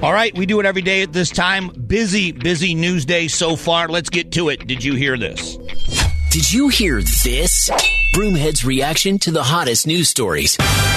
All right, we do it every day at this time. Busy news day so far. Let's get to it. Did you hear this? Did you hear this? Broomhead's reaction to the hottest news stories.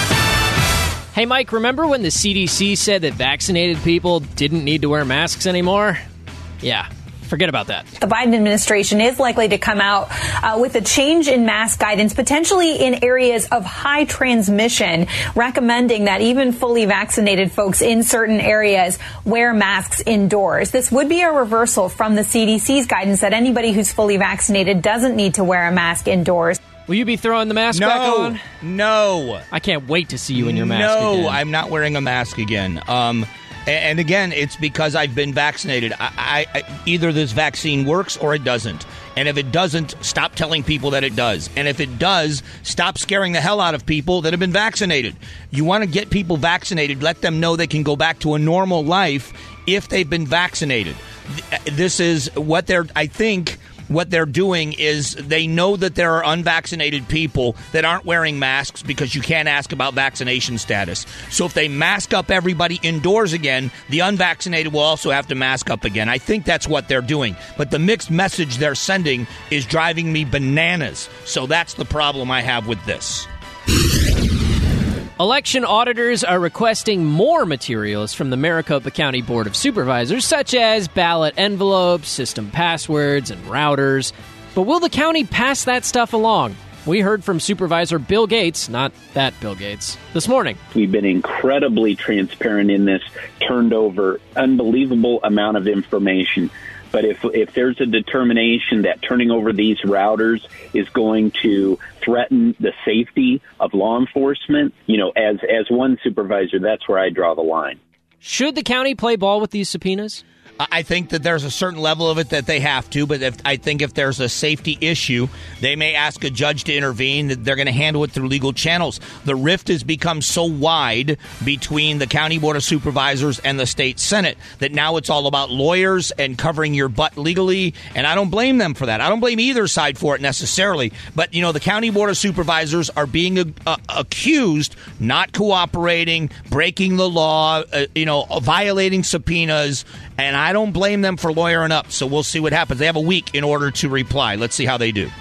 Hey, Mike, remember when the CDC said that vaccinated people didn't need to wear masks anymore? Yeah. Forget about that. The Biden administration is likely to come out with a change in mask guidance, potentially in areas of high transmission, recommending that even fully vaccinated folks in certain areas wear masks indoors. This would be a reversal from the CDC's guidance that anybody who's fully vaccinated doesn't need to wear a mask indoors. Will you be throwing the mask back on? No. I can't wait to see you in your mask again. No, I'm not wearing a mask again. And again, it's because I've been vaccinated. I either this vaccine works or it doesn't. And if it doesn't, stop telling people that it does. And if it does, stop scaring the hell out of people that have been vaccinated. You want to get people vaccinated, let them know they can go back to a normal life if they've been vaccinated. This is what what they're doing is they know that there are unvaccinated people that aren't wearing masks because you can't ask about vaccination status. So if they mask up everybody indoors again, the unvaccinated will also have to mask up again. I think that's what they're doing. But the mixed message they're sending is driving me bananas. So that's the problem I have with this. Election auditors are requesting more materials from the Maricopa County Board of Supervisors, such as ballot envelopes, system passwords, and routers. But will the county pass that stuff along? We heard from Supervisor Bill Gates, not that Bill Gates, this morning. We've been incredibly transparent in this, turned over unbelievable amount of information. But if there's a determination that turning over these routers is going to threaten the safety of law enforcement, as one supervisor, that's where I draw the line. Should the county play ball with these subpoenas? I think that there's a certain level of it that they have to, but I think if there's a safety issue, they may ask a judge to intervene. That they're going to handle it through legal channels. The rift has become so wide between the County Board of Supervisors and the state Senate that now it's all about lawyers and covering your butt legally, and I don't blame them for that. I don't blame either side for it necessarily, but, the County Board of Supervisors are being accused not cooperating, breaking the law, violating subpoenas, and I don't blame them for lawyering up, so we'll see what happens. They have a week in order to reply. Let's see how they do.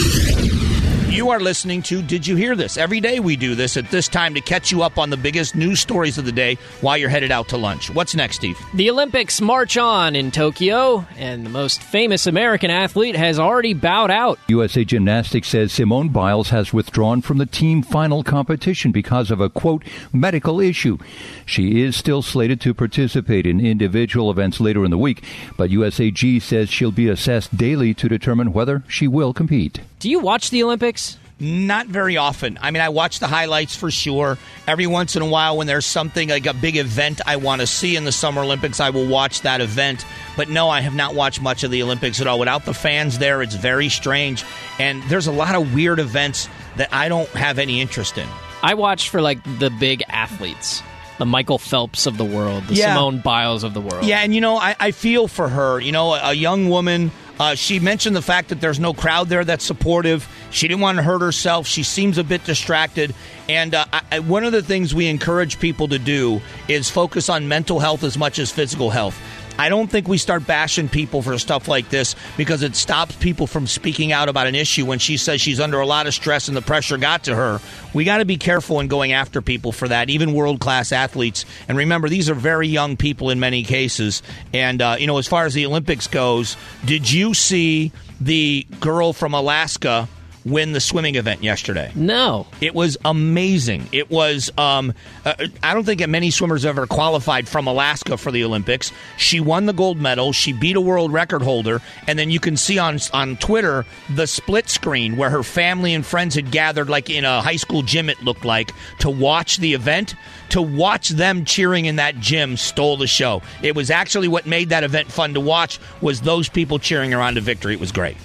You are listening to Did You Hear This? Every day we do this at this time to catch you up on the biggest news stories of the day while you're headed out to lunch. What's next, Steve? The Olympics march on in Tokyo, and the most famous American athlete has already bowed out. USA Gymnastics says Simone Biles has withdrawn from the team final competition because of a, quote, medical issue. She is still slated to participate in individual events later in the week, but USAG says she'll be assessed daily to determine whether she will compete. Do you watch the Olympics? Not very often. I mean, I watch the highlights for sure. Every once in a while when there's something like a big event I want to see in the Summer Olympics, I will watch that event. But no, I have not watched much of the Olympics at all. Without the fans there, it's very strange. And there's a lot of weird events that I don't have any interest in. I watch for, the big athletes. The Michael Phelps of the world. The Simone Biles of the world. Yeah, and, I feel for her. A young woman. She mentioned the fact that there's no crowd there that's supportive. She didn't want to hurt herself. She seems a bit distracted. And one of the things we encourage people to do is focus on mental health as much as physical health. I don't think we start bashing people for stuff like this because it stops people from speaking out about an issue when she says she's under a lot of stress and the pressure got to her. We got to be careful in going after people for that, even world-class athletes. And remember, these are very young people in many cases. And, as far as the Olympics goes, did you see the girl from Alaska win the swimming event yesterday? No. It was amazing. It was, I don't think many swimmers have ever qualified from Alaska for the Olympics. She won the gold medal. She beat a world record holder. And then you can see on Twitter the split screen where her family and friends had gathered like in a high school gym, it looked like, to watch the event. To watch them cheering in that gym stole the show. It was actually what made that event fun to watch was those people cheering her on to victory. It was great.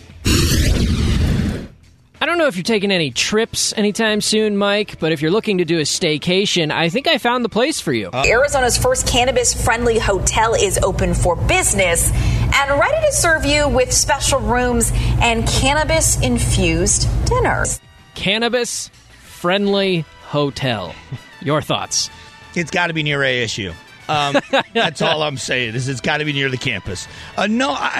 I don't know if you're taking any trips anytime soon, Mike, but if you're looking to do a staycation, I think I found the place for you. Arizona's first cannabis-friendly hotel is open for business and ready to serve you with special rooms and cannabis-infused dinners. Cannabis-friendly hotel. Your thoughts? It's got to be near ASU. That's all I'm saying. Is it's got to be near the campus. I'm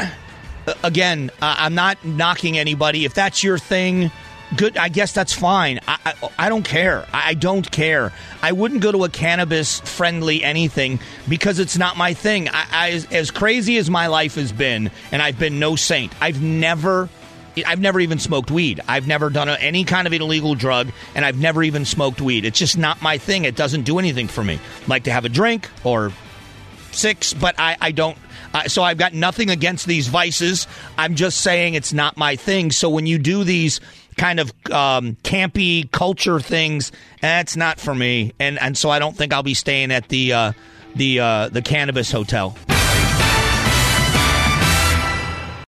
not knocking anybody. If that's your thing, good. I guess that's fine. I don't care. I don't care. I wouldn't go to a cannabis-friendly anything because it's not my thing. As crazy as my life has been, and I've been no saint, I've never even smoked weed. I've never done any kind of illegal drug, and I've never even smoked weed. It's just not my thing. It doesn't do anything for me. I like to have a drink or 6, but I don't. So I've got nothing against these vices. I'm just saying it's not my thing. So when you do these kind of campy culture things, that's not for me. And so I don't think I'll be staying at the cannabis hotel.